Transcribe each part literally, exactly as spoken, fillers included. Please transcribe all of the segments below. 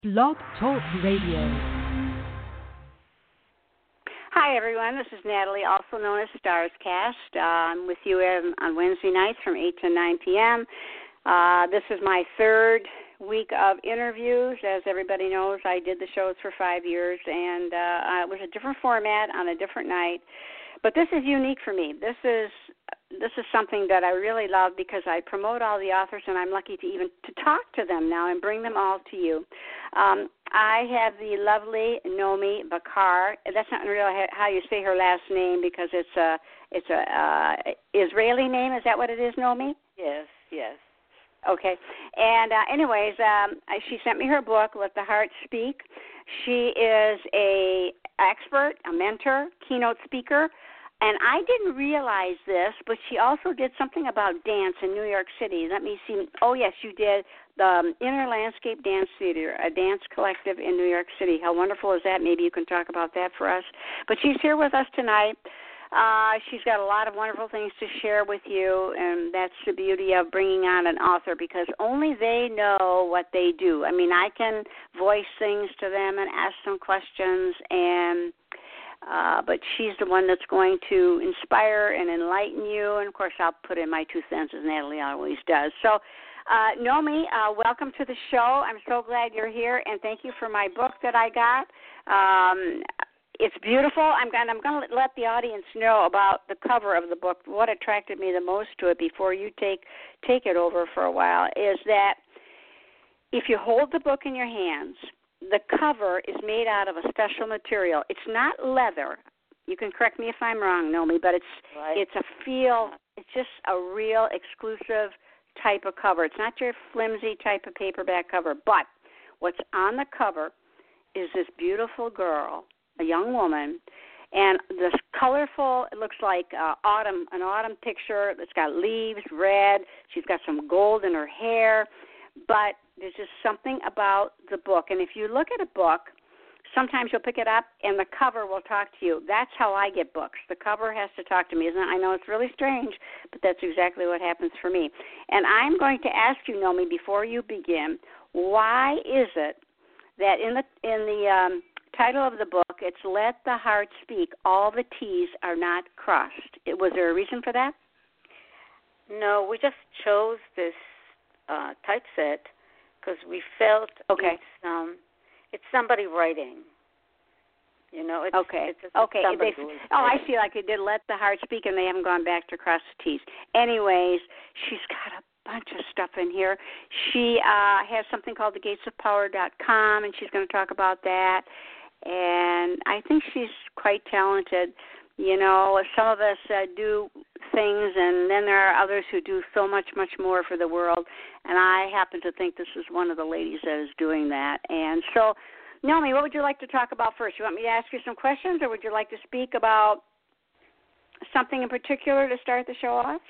Blog Talk Radio. Hi, everyone. This is Natalie, also known as Stars Cast. Uh, I'm with you on, on Wednesday nights from eight to nine p.m. Uh, this is my third week of interviews. As everybody knows, I did the shows for five years, and uh, it was a different format on a different night. But this is unique for me. This is this is something that I really love because I promote all the authors, and I'm lucky to even to talk to them now and bring them all to you. Um, I have the lovely Nomi Bakar. That's not really how you say her last name because it's a it's a uh, Israeli name. Is that what it is, Nomi? Yes, yes. Okay. And uh, anyways, um, she sent me her book, Let the Heart Speak. She is a expert, a mentor, keynote speaker. And I didn't realize this, but she also did something about dance in New York City. Let me see. Oh, yes, you did the um, Inner Landscape Dance Theater, a dance collective in New York City. How wonderful is that? Maybe you can talk about that for us. But she's here with us tonight. Uh, she's got a lot of wonderful things to share with you, and that's the beauty of bringing on an author because only they know what they do. I mean, I can voice things to them and ask them questions, and uh, but she's the one that's going to inspire and enlighten you, and, of course, I'll put in my two cents, as Natalie always does. So, uh, Nomi, uh, welcome to the show. I'm so glad you're here, and thank you for my book that I got. Um It's beautiful. I'm going, I'm going to let the audience know about the cover of the book. What attracted me the most to it before you take take it over for a while is that if you hold the book in your hands, the cover is made out of a special material. It's not leather. You can correct me if I'm wrong, Nomi, but it's right. it's a feel. It's just a real exclusive type of cover. It's not your flimsy type of paperback cover. But what's on the cover is this beautiful girl, a young woman, and this colorful, it looks like uh, autumn, an autumn picture. It's got leaves, red. She's got some gold in her hair. But there's just something about the book. And if you look at a book, sometimes you'll pick it up and the cover will talk to you. That's how I get books. The cover has to talk to me. Isn't it? I know it's really strange, but that's exactly what happens for me. And I'm going to ask you, Nomi, before you begin, why is it that in the in the um, title of the book, it's Let the Heart Speak, all the T's are not crossed? It, was there a reason for that? No, we just chose this uh, typeset because we felt okay. it's, um, it's somebody writing. You know, it's, okay. it's, it's okay. somebody They, who is oh, writing. I see, like it did Let the Heart Speak, and they haven't gone back to cross the T's. Anyways, she's got a bunch of stuff in here. She uh, has something called the gates of power dot com, and she's going to talk about that. And I think she's quite talented. You know, some of us uh, do things, and then there are others who do so much, much more for the world. And I happen to think this is one of the ladies that is doing that. And so, Nomi, what would you like to talk about first? You want me to ask you some questions, or would you like to speak about something in particular to start the show off?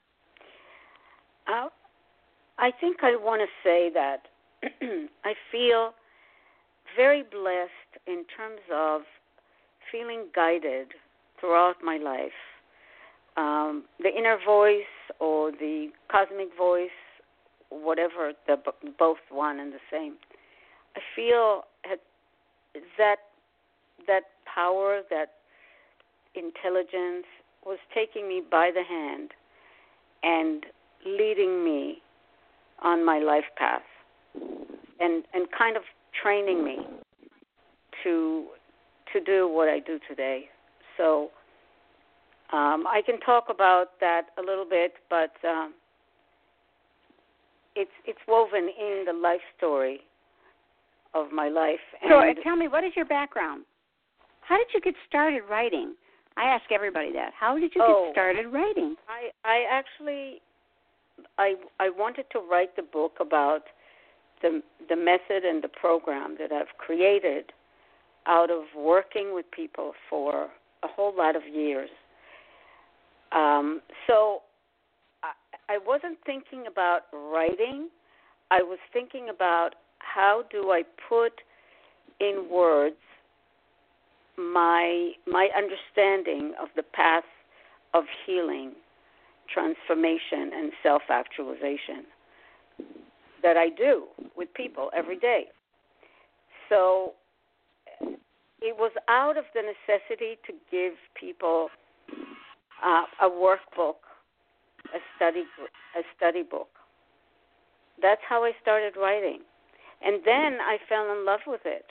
Uh, I think I want to say that I feel very blessed in terms of feeling guided throughout my life. Um, the inner voice or the cosmic voice, whatever, the both one and the same. I feel that that power, that intelligence was taking me by the hand and leading me on my life path and, and kind of training me to to do what I do today. So um, I can talk about that a little bit, but um, it's it's woven in the life story of my life. And so uh, tell me, what is your background? How did you get started writing? I ask everybody that. How did you oh, get started writing? I I actually I I wanted to write the book about the the method and the program that I've created out of working with people for a whole lot of years. Um, so I, I wasn't thinking about writing. I was thinking about how do I put in words my my understanding of the path of healing, transformation, and self-actualization that I do with people every day. so it was out of the necessity to give people uh, a workbook, a study a study book. That's how I started writing. And then I fell in love with it.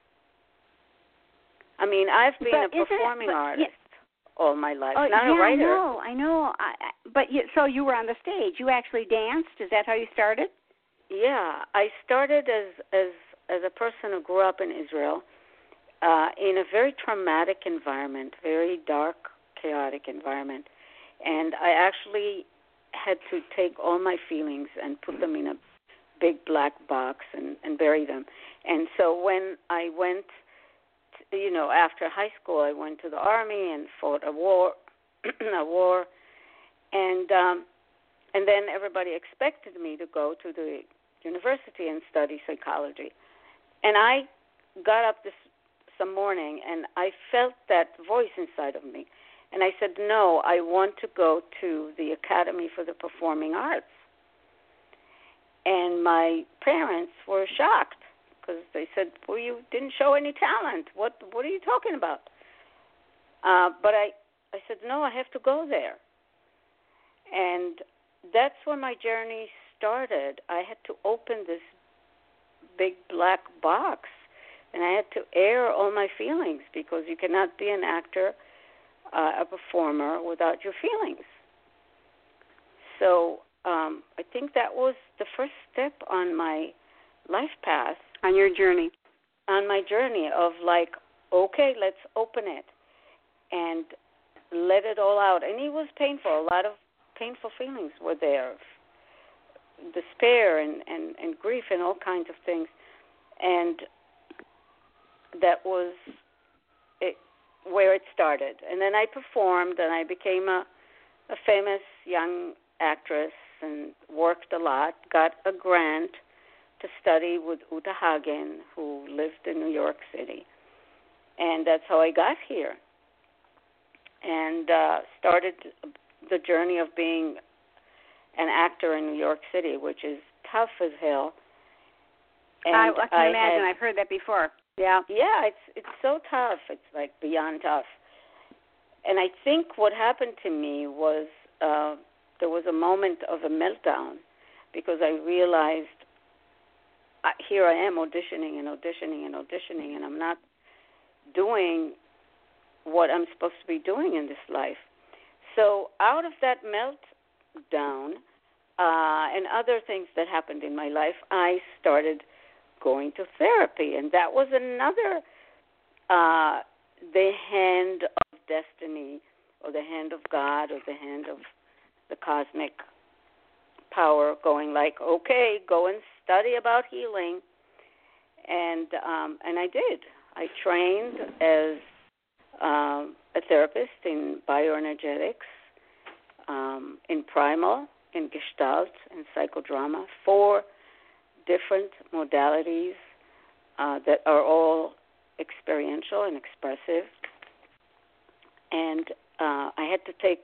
I mean, I've been but a performing it, but, artist yeah. all my life, oh, not yeah, a writer. I know, I know. I, I, but you, so you were on the stage. You actually danced. Is that how you started? Yeah, I started as as as a person who grew up in Israel, uh, in a very traumatic environment, very dark, chaotic environment, and I actually had to take all my feelings and put them in a big black box and, and bury them. And so when I went, to, you know, after high school, I went to the army and fought a war, a war, and um, and then everybody expected me to go to the university and study psychology. And I got up this some morning and I felt that voice inside of me. And I said, no, I want to go to the Academy for the Performing Arts. And my parents were shocked because they said, well, you didn't show any talent. What what are you talking about? Uh, but I, I said, no, I have to go there. And that's when my journey started. I had to open this big black box, and I had to air all my feelings because you cannot be an actor, uh, a performer, without your feelings. So um, I think that was the first step on my life path. On your journey. On my journey of like, okay, let's open it and let it all out. And it was painful. A lot of painful feelings were there. Despair and, and, and grief and all kinds of things. And that was it, where it started. And then I performed and I became a, a famous young actress and worked a lot, got a grant to study with Uta Hagen, who lived in New York City. And that's how I got here. And uh, started the journey of being an actor in New York City, which is tough as hell. And I, I can I imagine. had, I've heard that before. Yeah. Yeah, it's it's so tough. It's like beyond tough. And I think what happened to me was uh, there was a moment of a meltdown because I realized uh, here I am auditioning and auditioning and auditioning, and I'm not doing what I'm supposed to be doing in this life. So out of that meltdown uh, and other things that happened in my life, I started going to therapy, and that was another uh, the hand of destiny or the hand of God or the hand of the cosmic power going like, okay, go and study about healing. And um, and I did. I trained as um, a therapist in bioenergetics, um, in primal, in Gestalt, in psychodrama, four different modalities uh, that are all experiential and expressive. And uh, I had to take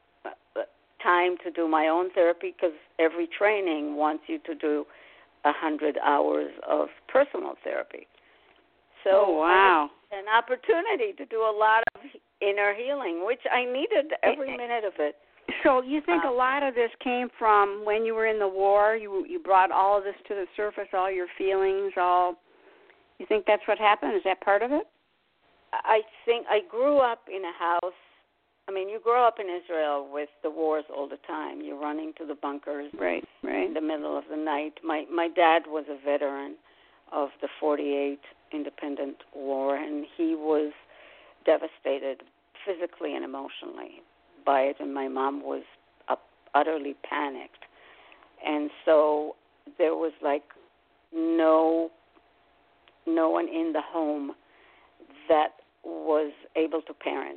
time to do my own therapy because every training wants you to do one hundred hours of personal therapy. So oh, wow. I had an opportunity to do a lot of inner healing, which I needed every minute of it. So you think uh, a lot of this came from when you were in the war? You you brought all of this to the surface, all your feelings, all. You think that's what happened? Is that part of it? I think I grew up in a house. I mean, you grow up in Israel with the wars all the time. You're running to the bunkers right, right. in the middle of the night. My my dad was a veteran of the forty-eight Independent War, and he was devastated physically and emotionally by it, and my mom was up, utterly panicked. And so there was like no no one in the home that was able to parent.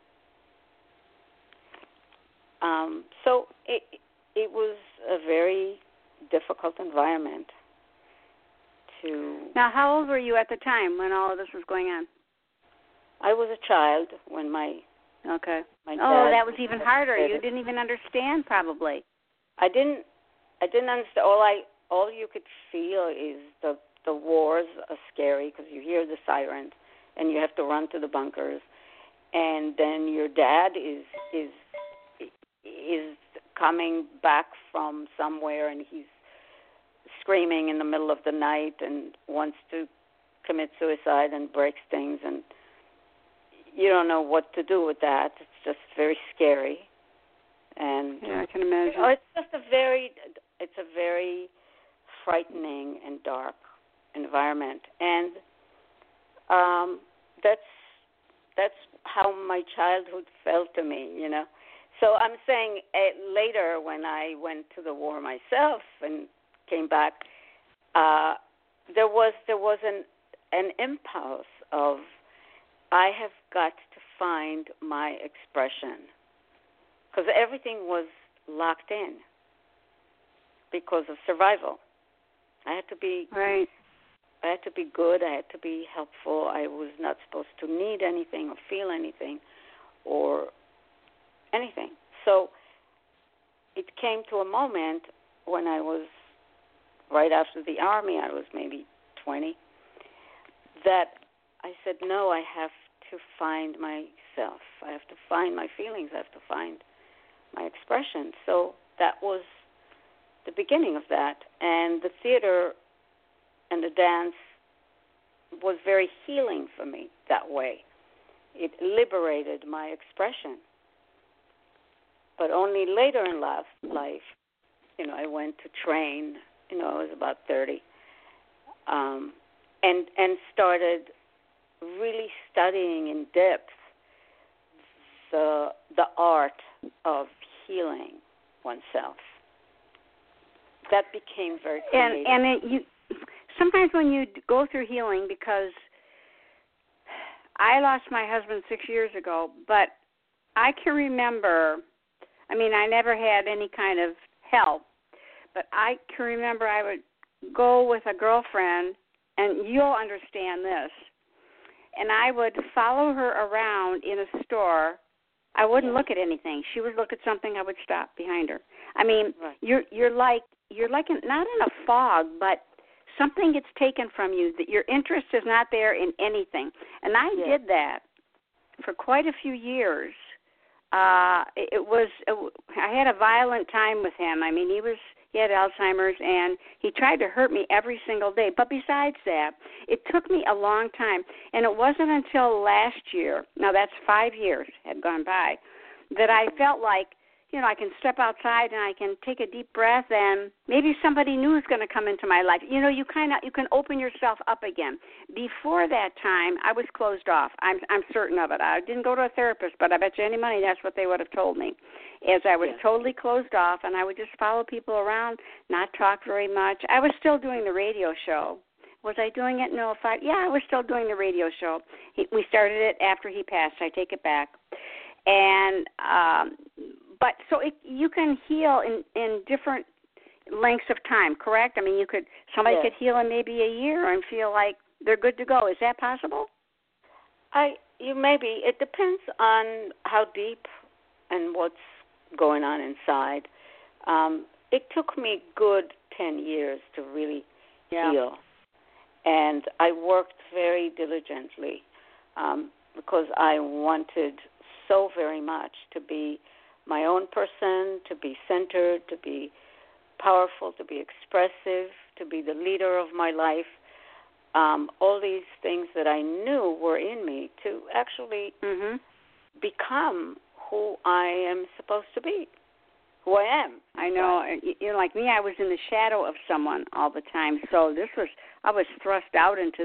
Um, so it it was a very difficult environment to... Now, how old were you at the time when all of this was going on? I was a child when my... Okay. My oh, dad that was even harder. did You it. didn't even understand, probably. I didn't. I didn't understand. All I, all you could feel is the the wars are scary because you hear the sirens and you have to run to the bunkers, and then your dad is is is coming back from somewhere and he's screaming in the middle of the night and wants to commit suicide and breaks things, and you don't know what to do with that. It's just very scary. And yeah, I can imagine. You know, it's just a very, it's a very frightening and dark environment, and um, that's that's how my childhood felt to me, you know. So I'm saying uh, later when I went to the war myself and came back, uh, there was there was an an impulse of I have got to find my expression, because everything was locked in because of survival. I had to be right. I had to be good. I had to be helpful. I was not supposed to need anything or feel anything or anything. So it came to a moment when I was right after the Army, I was maybe twenty, that I said, no, I have to find myself. I have to find my feelings. I have to find my expression. So that was the beginning of that. And the theater and the dance was very healing for me that way. It liberated my expression. But only later in life, life, you know, I went to train. You know, I was about thirty, um, and and started really studying in depth the the art of healing oneself. That became very creative. And and it, you sometimes when you go through healing, because I lost my husband six years ago, but I can remember. I mean, I never had any kind of help, but I can remember I would go with a girlfriend, and you'll understand this, and I would follow her around in a store. I wouldn't yeah. look at anything. She would look at something, I would stop behind her. I mean, right. you're you're like you're like in, not in a fog, but something gets taken from you, that your interest is not there in anything. And I yeah. did that for quite a few years. Uh, it, it was, it, I had a violent time with him. I mean, he was, he had Alzheimer's, and he tried to hurt me every single day. But besides that, it took me a long time, and it wasn't until last year, now that's five years had gone by, that I felt like, you know, I can step outside and I can take a deep breath, and maybe somebody new is going to come into my life. You know, you kind of you can open yourself up again. Before that time, I was closed off. I'm I'm certain of it. I didn't go to a therapist, but I bet you any money that's what they would have told me, is I was yeah. totally closed off, and I would just follow people around, not talk very much. I was still doing the radio show. Was I doing it? No. If I, yeah, I was still doing the radio show. He, we started it after he passed. I take it back. And um, but so it, you can heal in, in different lengths of time, correct? I mean, you could somebody yes. could heal in maybe a year and feel like they're good to go. Is that possible? I you maybe it depends on how deep and what's going on inside. Um, it took me good ten years to really yeah. heal, and I worked very diligently um, because I wanted so very much to be my own person, to be centered, to be powerful, to be expressive, to be the leader of my life. Um, all these things that I knew were in me to actually mm-hmm. become who I am supposed to be, who I am. I know. You know, like me, I was in the shadow of someone all the time. So this was, I was thrust out into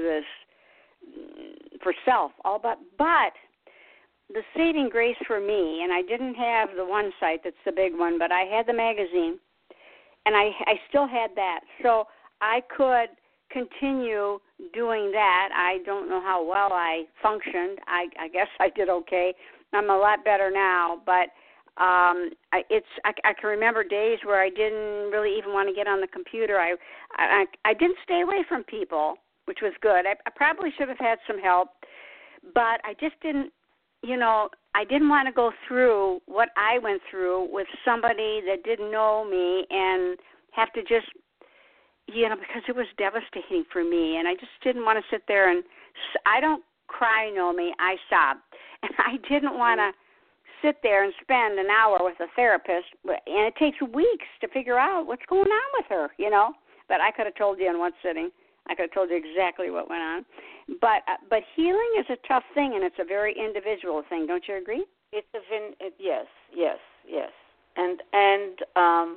this for self, all but, but the saving grace for me, and I didn't have the one site that's the big one, but I had the magazine, and I, I still had that. So I could continue doing that. I don't know how well I functioned. I, I guess I did okay. I'm a lot better now, but um, I, it's I, I can remember days where I didn't really even want to get on the computer. I, I, I didn't stay away from people, which was good. I, I probably should have had some help, but I just didn't. You know, I didn't want to go through what I went through with somebody that didn't know me and have to just, you know, because it was devastating for me, and I just didn't want to sit there and I don't cry, Naomi, I sob, and I didn't want to sit there and spend an hour with a therapist, and it takes weeks to figure out what's going on with her, you know. But I could have told you in one sitting. I could have told you exactly what went on. But uh, but healing is a tough thing, and it's a very individual thing. Don't you agree? It's a vin- it, yes, yes, yes, and and um,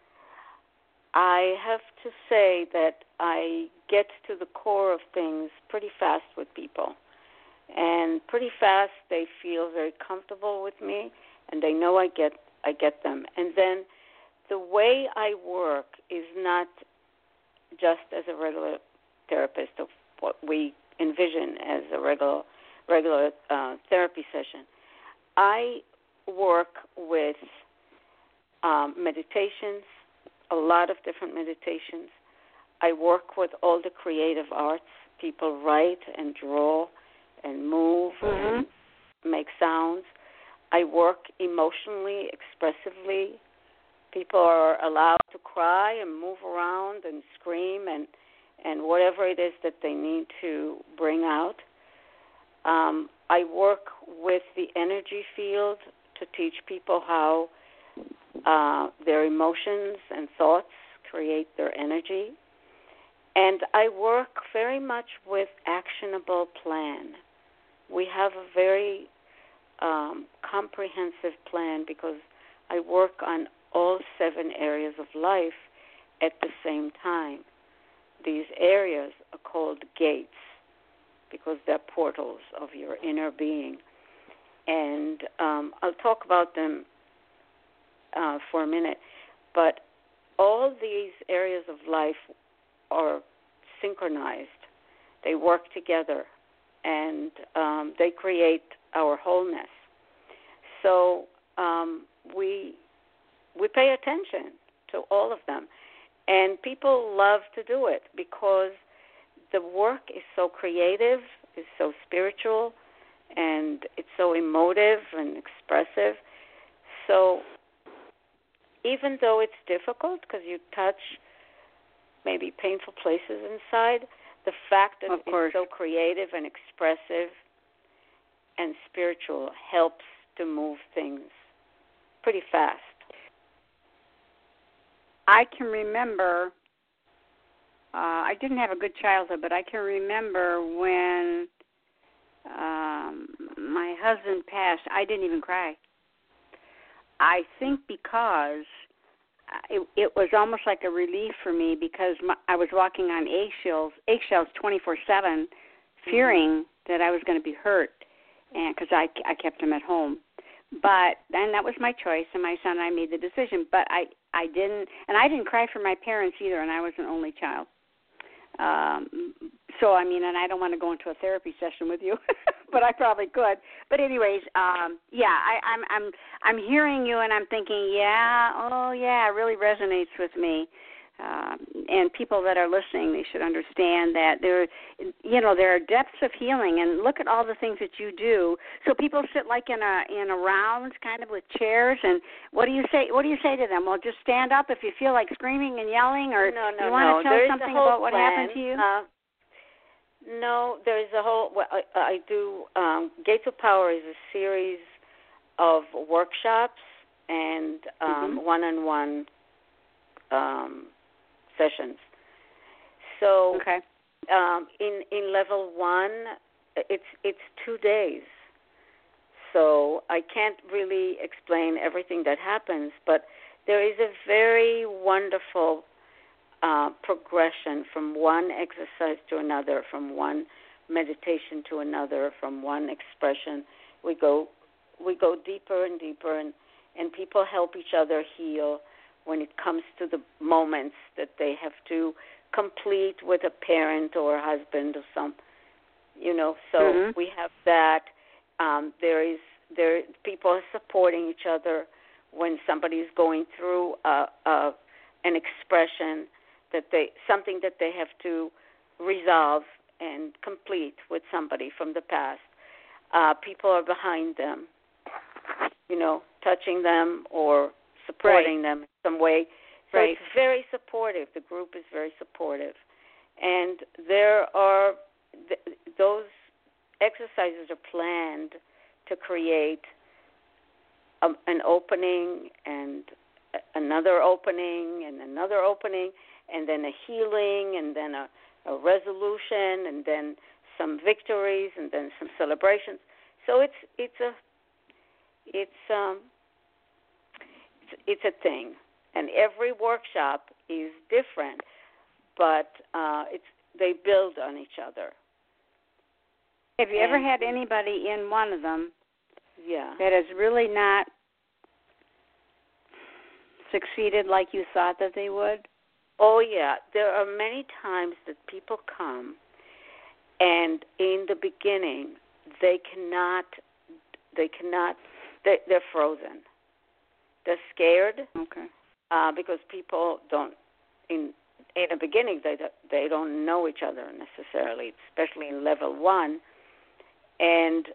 I have to say that I get to the core of things pretty fast with people, and pretty fast they feel very comfortable with me, and they know I get I get them. And then the way I work is not just as a regular therapist of what we envision as a regular regular uh, therapy session. I work with um, meditations, a lot of different meditations. I work with all the creative arts. People write and draw and move mm-hmm. and make sounds. I work emotionally, expressively. People are allowed to cry and move around and scream and, and whatever it is that they need to bring out. Um, I work with the energy field to teach people how uh, their emotions and thoughts create their energy. And I work very much with actionable plan. We have a very um, comprehensive plan because I work on all seven areas of life at the same time. These areas are called gates because they're portals of your inner being. And um, I'll talk about them uh, for a minute. But all these areas of life are synchronized. They work together, and um, they create our wholeness. So um, we we pay attention to all of them. And people love to do it because the work is so creative, is so spiritual, and it's so emotive and expressive. So even though it's difficult because you touch maybe painful places inside, the fact that it's so creative and expressive and spiritual helps to move things pretty fast. I can remember, uh, I didn't have a good childhood, but I can remember when um, my husband passed, I didn't even cry. I think because it, it was almost like a relief for me because my, I was walking on eggshells, eggshells twenty-four seven, fearing mm-hmm. that I was going to be hurt, and because I, I kept him at home. But then that was my choice, and my son and I made the decision. But I, I didn't, and I didn't cry for my parents either, and I was an only child. Um, so, I mean, and I don't want to go into a therapy session with you, but I probably could. But anyways, um, yeah, I, I'm, I'm, I'm hearing you, and I'm thinking, yeah, oh yeah, it really resonates with me. Um, and people that are listening, they should understand that there, you know, there are depths of healing. And look at all the things that you do. So people sit like in a in a round, kind of with chairs. And what do you say? What do you say to them? Well, just stand up if you feel like screaming and yelling, or no, no, you want no. to tell there something is a whole about what plan. happened to you? Uh, no, there is a whole. Well, I, I do. Um, Gates of Power is a series of workshops and um, mm-hmm. one-on-one. Um, sessions. So okay. um, in in level one, it's it's two days. So I can't really explain everything that happens, but there is a very wonderful uh, progression from one exercise to another, from one meditation to another, from one expression. We go we go deeper and deeper, and, and people help each other heal when it comes to the moments that they have to complete with a parent or a husband or some, you know. So mm-hmm. we have that. Um, there is there people are supporting each other when somebody is going through a, a, an expression that they something that they have to resolve and complete with somebody from the past. Uh, people are behind them, you know, touching them or supporting right. them in some way. So right. it's very supportive. The group is very supportive. And there are, th- those exercises are planned to create a, an opening and another opening and another opening and then a healing and then a, a resolution and then some victories and then some celebrations. So it's it's a it's um it's, it's a thing, and every workshop is different, but uh, it's they build on each other. Have you and, ever had anybody in one of them yeah. that has really not succeeded like you thought that they would? Oh yeah, there are many times that people come, and in the beginning they cannot, they cannot, they, they're frozen. They're scared. Okay. Uh, because people don't, in in the beginning they they don't know each other necessarily, especially in level one, and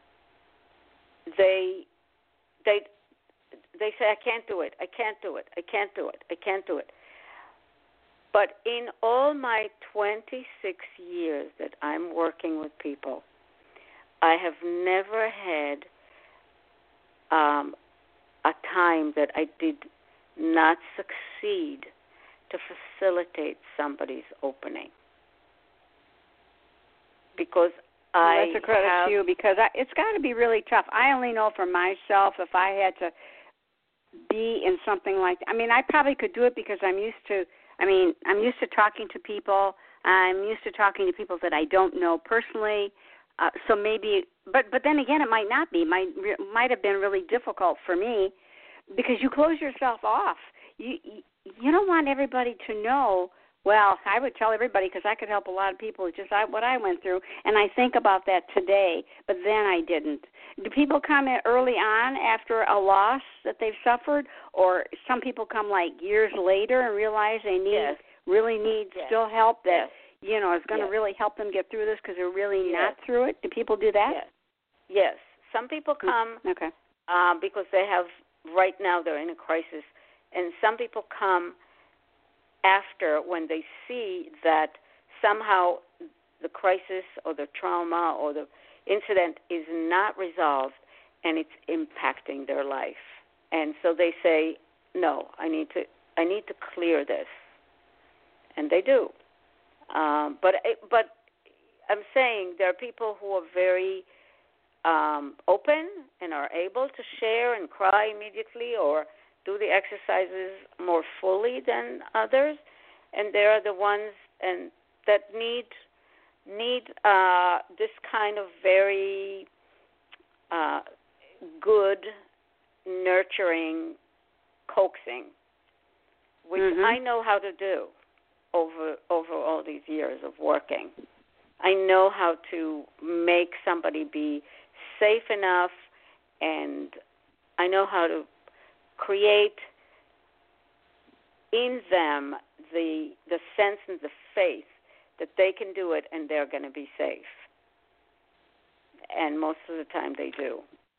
they they they say I can't do it, I can't do it, I can't do it, I can't do it. But in all my twenty-six years that I'm working with people, I have never had um, a time that I did not succeed to facilitate somebody's opening. Because I well, that's a credit have, to you, because I, it's got to be really tough. I only know for myself, if I had to be in something like, I mean, I probably could do it because I'm used to, I mean, I'm used to talking to people. I'm used to talking to people that I don't know personally. Uh, so maybe, but but then again, it might not be. Might might have been really difficult for me because you close yourself off. You you don't want everybody to know. Well, I would tell everybody because I could help a lot of people. It's just I, what I went through, and I think about that today. But then I didn't. Do people come in early on after a loss that they've suffered, or some people come like years later and realize they need yes. really need yes. still help that yes. you know is going to yes. really help them get through this because they're really yes. not through it? Do people do that? Yes. Yes. Some people come okay. uh, because they have right now they're in a crisis, and some people come after when they see that somehow the crisis or the trauma or the incident is not resolved and it's impacting their life. And so they say, no, I need to I need to clear this. And they do. Um, but but I'm saying there are people who are very um, open and are able to share and cry immediately or do the exercises more fully than others, and there are the ones and that need need uh, this kind of very uh, good, nurturing coaxing, which mm-hmm. I know how to do over over all these years of working. I know how to make somebody be safe enough, and I know how to create in them the the sense and the faith that they can do it and they're going to be safe. And most of the time they do.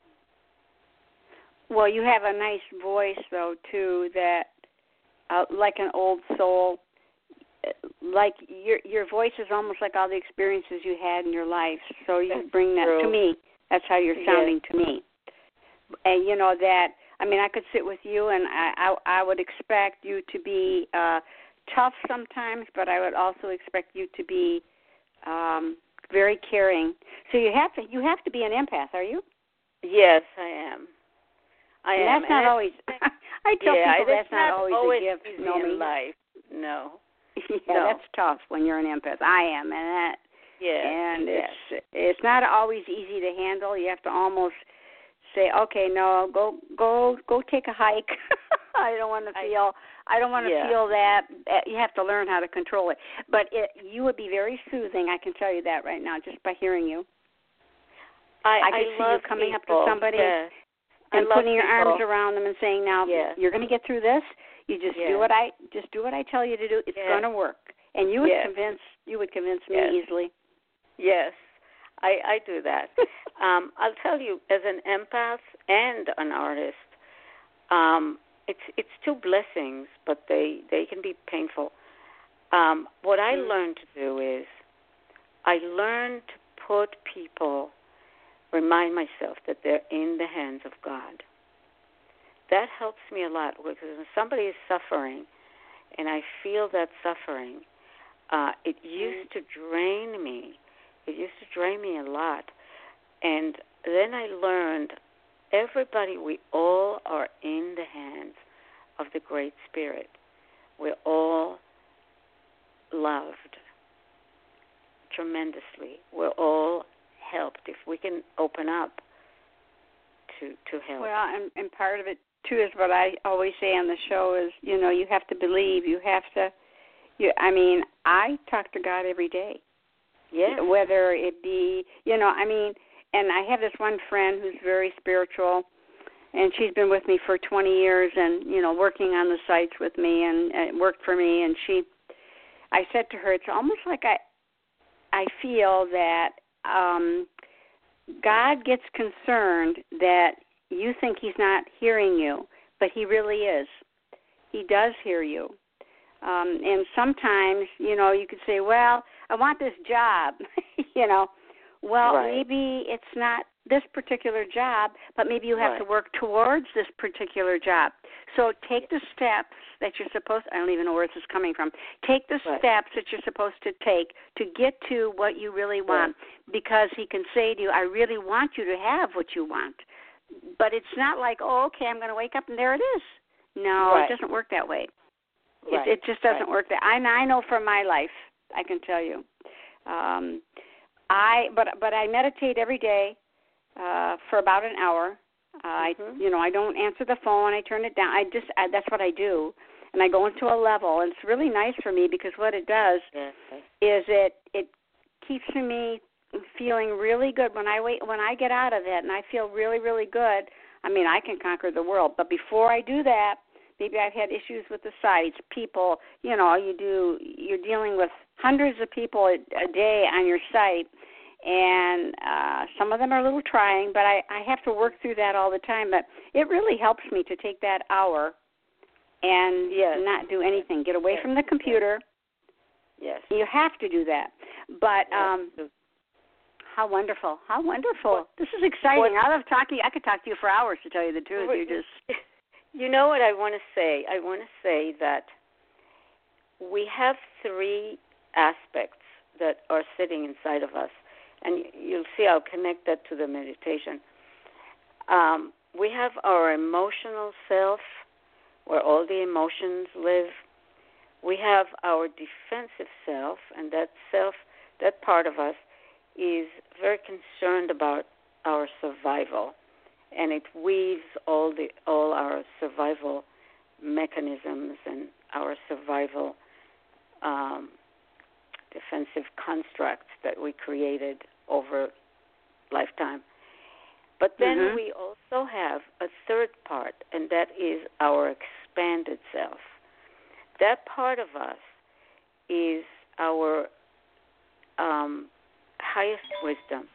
Well, you have a nice voice, though, too, that uh, like an old soul. Like your your voice is almost like all the experiences you had in your life. So you That's bring that true. to me. That's how you're sounding yes. to me. And you know that. I mean, I could sit with you, and I I, I would expect you to be uh, tough sometimes, but I would also expect you to be um, very caring. So you have to you have to be an empath, are you? Yes, I am. I and am. That's not and always. I tell yeah, people that's not, not always, always a gift. easy Know me? in life. No. yeah, no. that's tough when you're an empath. I am, and that. Yes. And yes. it's it's not always easy to handle. You have to almost say, okay, no, go go go take a hike. I don't want to feel. I, I don't want to yeah. feel that. You have to learn how to control it. But it, you would be very soothing. I can tell you that right now, just by hearing you. I, I could I see love you coming people. up to somebody yes. and I putting your people. arms around them and saying, "Now yes. you're going to get through this. You just yes. do what I just do what I tell you to do. It's yes. going to work." And you would yes. convince you would convince me yes. easily. Yes, I, I do that. um, I'll tell you, as an empath and an artist, um, it's it's two blessings, but they they can be painful. Um, what I learned to do is I learned to put people, remind myself that they're in the hands of God. That helps me a lot because when somebody is suffering and I feel that suffering, uh, it used to drain me. It used to drain me a lot. And then I learned everybody, we all are in the hands of the Great Spirit. We're all loved tremendously. We're all helped if we can open up to to help. Well, and, and part of it too is what I always say on the show is, you know, you have to believe. You have to. You, I mean, I talk to God every day. Yes. Whether it be, you know, I mean, and I have this one friend who's very spiritual, and she's been with me for twenty years, and you know, working on the sites with me and, and worked for me. And she, I said to her, it's almost like I, I feel that um, God gets concerned that you think He's not hearing you, but He really is. He does hear you. Um, and sometimes, you know, you could say, well, I want this job, you know. Well, right. maybe it's not this particular job, but maybe you have right. to work towards this particular job. So take the steps that you're supposed to, I don't even know where this is coming from. Take the right. steps that you're supposed to take to get to what you really want, right. because He can say to you, I really want you to have what you want. But it's not like, oh, okay, I'm going to wake up and there it is. No, right. it doesn't work that way. Right. It, it just doesn't right. work that. I, I know from my life, I can tell you. Um, I but but I meditate every day uh, for about an hour. Uh, mm-hmm. I you know I don't answer the phone. I turn it down. I just I, that's what I do, and I go into a level. And it's really nice for me because what it does yes. is it it keeps me feeling really good when I wait when I get out of it, and I feel really really good. I mean, I can conquer the world, but before I do that, maybe I've had issues with the sites, people, you know, you do, you're dealing with hundreds of people a, a day on your site, and uh, some of them are a little trying, but I, I have to work through that all the time. But it really helps me to take that hour and yes. not do anything, get away yes. from the computer. Yes. You have to do that. But yes. um, how wonderful, how wonderful. What, this is exciting. what, I love talking. I could talk to you for hours, to tell you the truth. What, You're just... You know what I want to say? I want to say that we have three aspects that are sitting inside of us, and you'll see I'll connect that to the meditation. Um, we have our emotional self, where all the emotions live. We have our defensive self, and that self, that part of us, is very concerned about our survival. And it weaves all the all our survival mechanisms and our survival um, defensive constructs that we created over lifetime. But then mm-hmm. we also have a third part, and that is our expanded self. That part of us is our um, highest wisdom.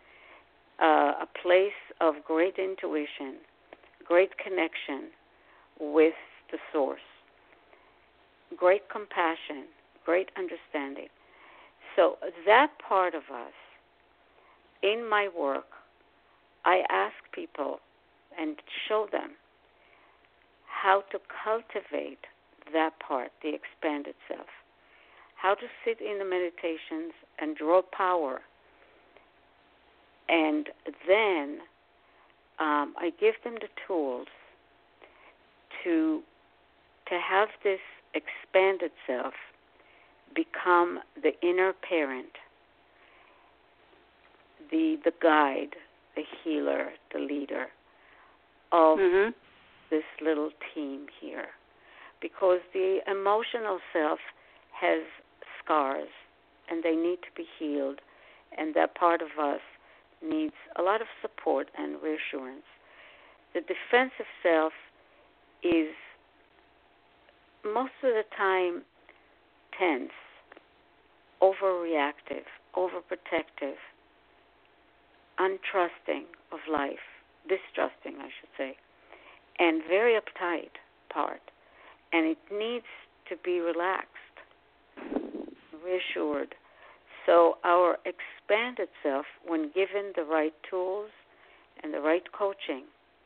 Uh, a place of great intuition, great connection with the source, great compassion, great understanding. So that part of us, in my work, I ask people and show them how to cultivate that part, the expanded self, how to sit in the meditations and draw power. And then um, I give them the tools to to have this expanded self become the inner parent, the the guide, the healer, the leader of mm-hmm. this little team here. Because the emotional self has scars, and they need to be healed, and that part of us needs a lot of support and reassurance. The defensive self is most of the time tense, overreactive, overprotective, untrusting of life, distrusting, I should say, and very uptight, part, and it needs to be relaxed, reassured. So our expanded self, when given the right tools and the right coaching,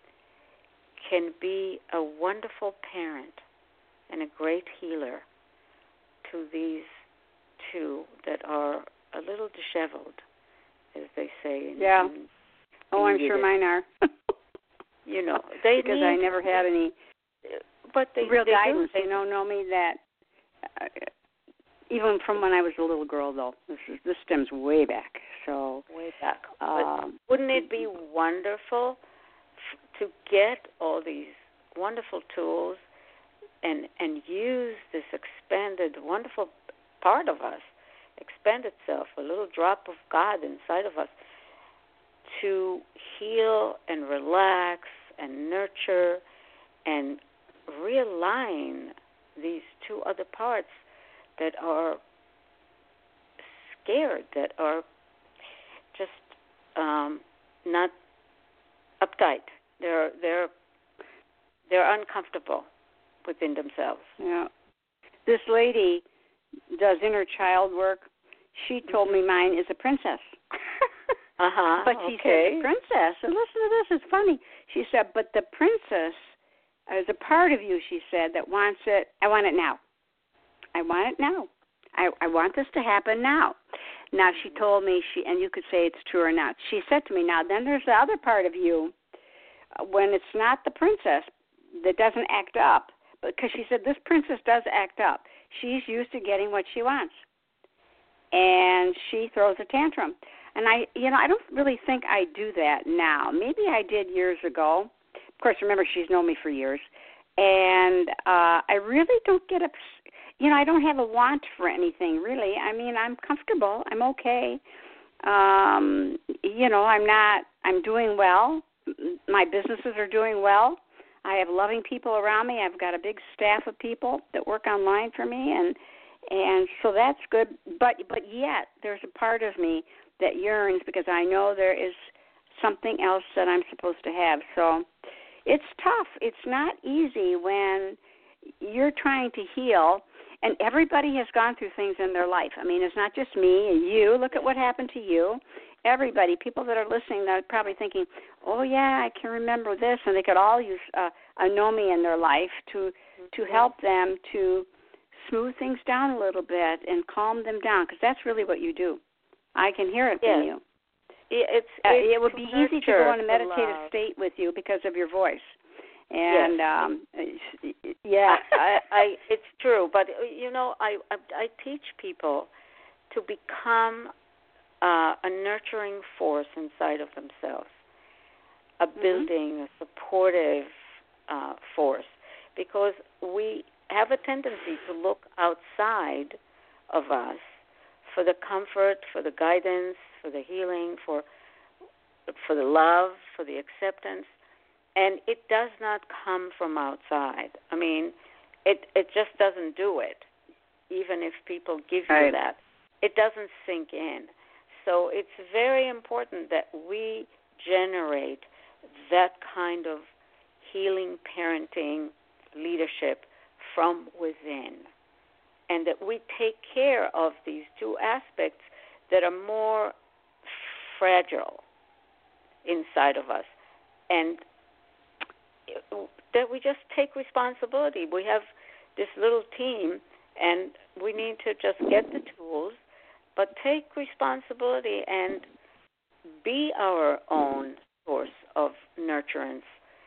can be a wonderful parent and a great healer to these two that are a little disheveled, as they say. In, yeah. in, oh, in I'm sure Yiddish. mine are. You know, they because need, I never had any but they, real they guidance. Do. You know, know me that uh, even from when I was a little girl, though. This is this stems way back. So way back. Um, but wouldn't it be wonderful f- to get all these wonderful tools and and use this expanded, wonderful part of us, expanded self, a little drop of God inside of us, to heal and relax and nurture and realign these two other parts that are scared, that are just um, not uptight. They're they're they're uncomfortable within themselves. Yeah. This lady does inner child work. She told Mm-hmm. me mine is a princess. Uh-huh. But she okay. said, princess, and listen to this, it's funny. She said, but the princess is a part of you, she said, that wants it, I want it now. I want it now. I, I want this to happen now. Now, she told me, she, and you could say it's true or not, she said to me, now, then there's the other part of you, uh, when it's not the princess that doesn't act up, because she said this princess does act up. She's used to getting what she wants, and she throws a tantrum. And I, you know, I don't really think I do that now. Maybe I did years ago. Of course, remember, she's known me for years. And uh, I really don't get upset. You know, I don't have a want for anything, really. I mean, I'm comfortable. I'm okay. Um, you know, I'm not, I'm doing well. My businesses are doing well. I have loving people around me. I've got a big staff of people that work online for me, and and so that's good. But but yet, there's a part of me that yearns because I know there is something else that I'm supposed to have. So it's tough. It's not easy when you're trying to heal, and everybody has gone through things in their life. I mean, it's not just me and you. Look at what happened to you. Everybody, people that are listening, they're probably thinking, oh, yeah, I can remember this, and they could all use uh, a Nomi in their life to to help them to smooth things down a little bit and calm them down, because that's really what you do. I can hear it yes. from you. It's, uh, it's it would be easy to go in a meditative love. state with you because of your voice. And yes. um, yeah, I, I, it's true. But you know, I, I, I teach people to become uh, a nurturing force inside of themselves, a mm-hmm. building, a supportive uh, force, because we have a tendency to look outside of us for the comfort, for the guidance, for the healing, for for the love, for the acceptance, and it does not come from outside. I mean, it it just doesn't do it. Even if people give you right. that, it doesn't sink in. So it's very important that we generate that kind of healing, parenting, leadership from within, and that we take care of these two aspects that are more fragile inside of us, and that we just take responsibility. We have this little team, and we need to just get the tools, but take responsibility and be our own source of nurturance,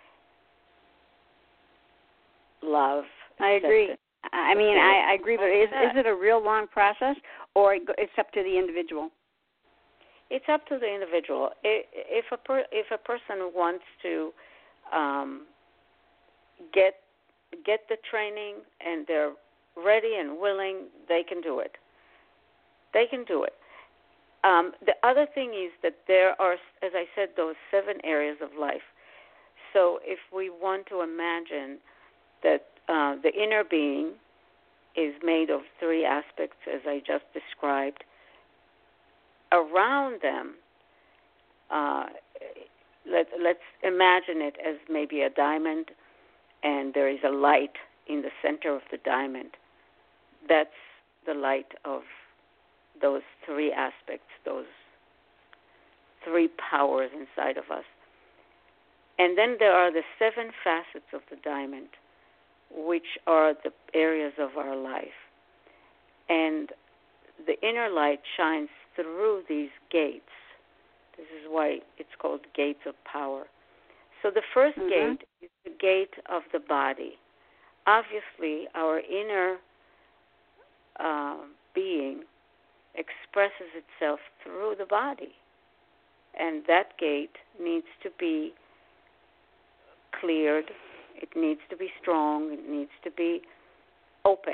love. I agree. I mean, I, I agree, but is is it a real long process, or it's up to the individual? It's up to the individual. If a per, if a person wants to um, get get the training and they're ready and willing, they can do it. They can do it. Um, the other thing is that there are, as I said, those seven areas of life. So if we want to imagine that uh, the inner being is made of three aspects, as I just described, around them, uh, let, let's imagine it as maybe a diamond, and there is a light in the center of the diamond. That's the light of those three aspects, those three powers inside of us. And then there are the seven facets of the diamond, which are the areas of our life. And the inner light shines through these gates. This is why it's called gates of power. So the first mm-hmm. gate is the gate of the body. Obviously, our inner uh, being expresses itself through the body. And that gate needs to be cleared. It needs to be strong. It needs to be open.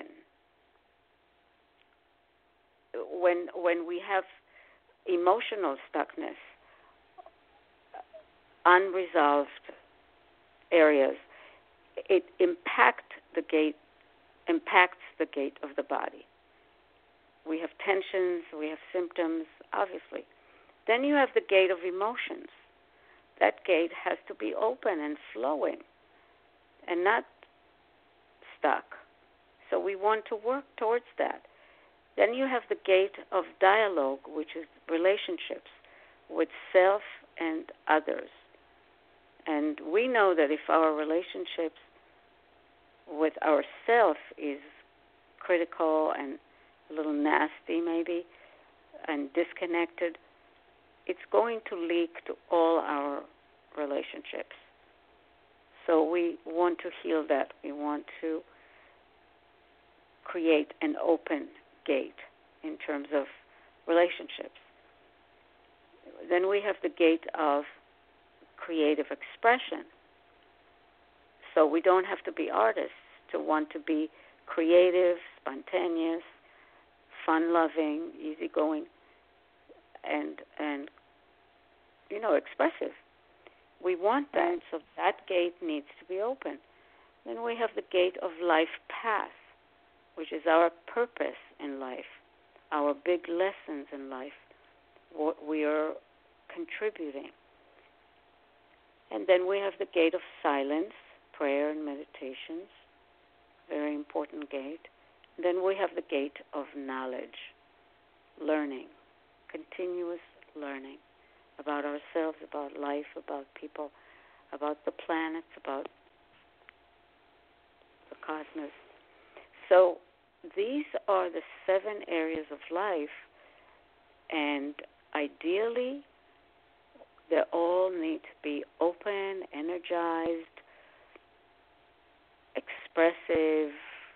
When when we have emotional stuckness, unresolved areas, it impact the gate impacts the gate of the body. We have tensions, we have symptoms, obviously. Then you have the gate of emotions. That gate has to be open and flowing and not stuck. So we want to work towards that. Then you have the gate of dialogue, which is relationships with self and others. And we know that if our relationships with ourself is critical and a little nasty maybe and disconnected, it's going to leak to all our relationships. So we want to heal that. We want to create an open gate in terms of relationships. Then we have the gate of creative expression. So we don't have to be artists to want to be creative, spontaneous, fun-loving, easygoing, and and you know, expressive. We want that, so that gate needs to be open. Then we have the gate of life path, which is our purpose in life, our big lessons in life, what we are contributing. And then we have the gate of silence, prayer and meditations, very important gate. And then we have the gate of knowledge, learning, continuous learning about ourselves, about life, about people, about the planets, about the cosmos. So these are the seven areas of life, and ideally they all need to be open, energized, expressive.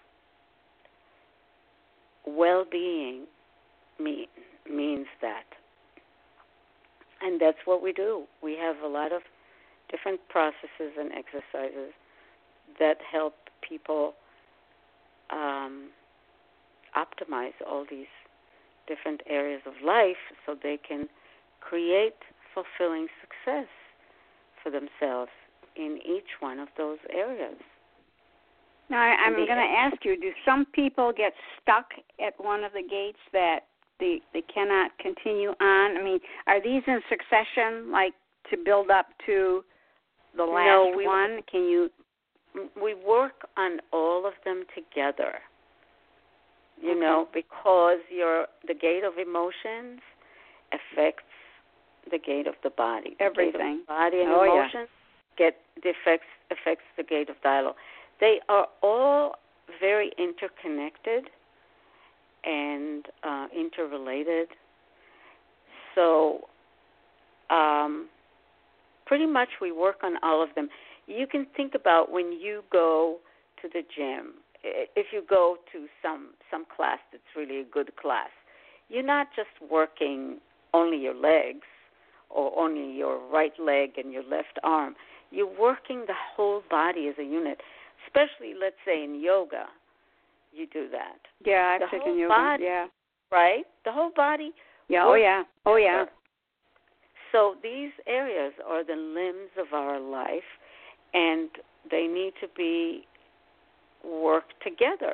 Well-being mean, means that. And that's what we do. We have a lot of different processes and exercises that help people um, optimize all these different areas of life so they can create fulfilling success for themselves in each one of those areas. Now, I, I'm going to ask you, do some people get stuck at one of the gates that they they cannot continue on? I mean, are these in succession, like to build up to the last no, we, one? Can you? We work on all of them together, you okay. know, because your the gate of emotions affects the gate of the body. The Everything. Gate of the body and oh, emotions yeah. get affects affects the gate of dialogue. They are all very interconnected and uh, interrelated. So um, pretty much we work on all of them. You can think about when you go to the gym, if you go to some, some class that's really a good class, you're not just working only your legs or only your right leg and your left arm. You're working the whole body as a unit. Especially, let's say, in yoga, you do that. Yeah, I've the taken whole yoga. Body, yeah. Right? The whole body. Yeah. Oh, yeah. Oh, yeah. So these areas are the limbs of our life, and they need to be worked together.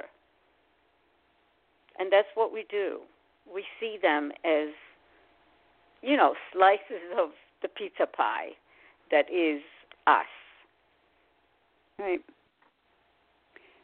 And that's what we do. We see them as, you know, slices of the pizza pie that is us. Right.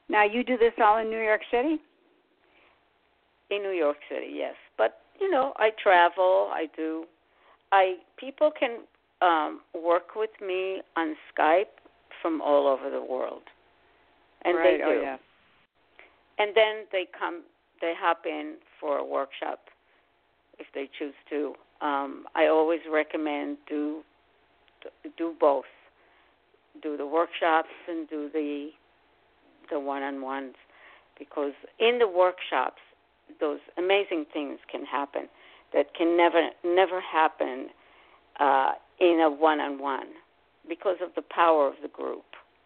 Now, you do this all in New York City? In New York City, yes. But, you know, I travel. I do. I People can um, work with me on Skype from all over the world. And right. they do. Oh, yeah. And then they come, they hop in for a workshop if they choose to. Um, I always recommend do do both. Do the workshops and do the the one-on-ones, because in the workshops, those amazing things can happen that can never never happen uh, in a one-on-one because of the power of the group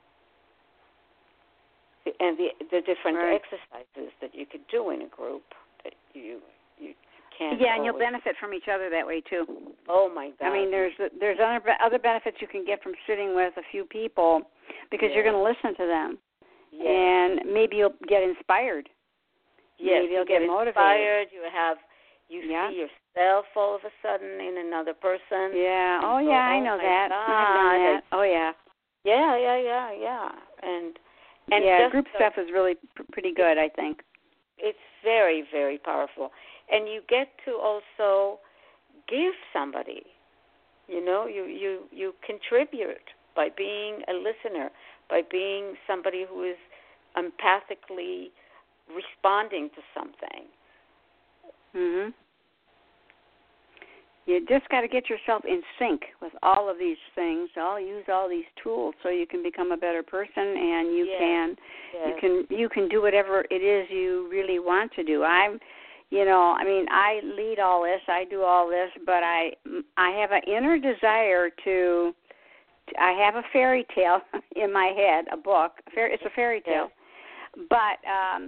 and the the different right. exercises that you could do in a group that you you can't. Yeah, and always. you'll benefit from each other that way too. Oh my God! I mean, there's there's other other benefits you can get from sitting with a few people because yeah. you're going to listen to them, yes. and maybe you'll get inspired. Yes, maybe you'll you get, get motivated. inspired. You have you yeah. see yourself all of a sudden in another person. Yeah. Oh go, yeah, I oh know my that. God. I've done that. Oh yeah. Yeah, yeah, yeah, yeah. And and yeah, just group the, stuff is really pr- pretty good, I think. It's very, very powerful. And you get to also give somebody, you know, you, you, you contribute by being a listener, by being somebody who is empathically responding to something. Mhm. You just got to get yourself in sync with all of these things. I'll use all these tools so you can become a better person, and you yes. can yes. you can you can do whatever it is you really want to do. I'm, you know, I mean, I lead all this, I do all this, but I I have an inner desire to. I have a fairy tale in my head, a book. A fairy, it's a fairy tale, yes. but. um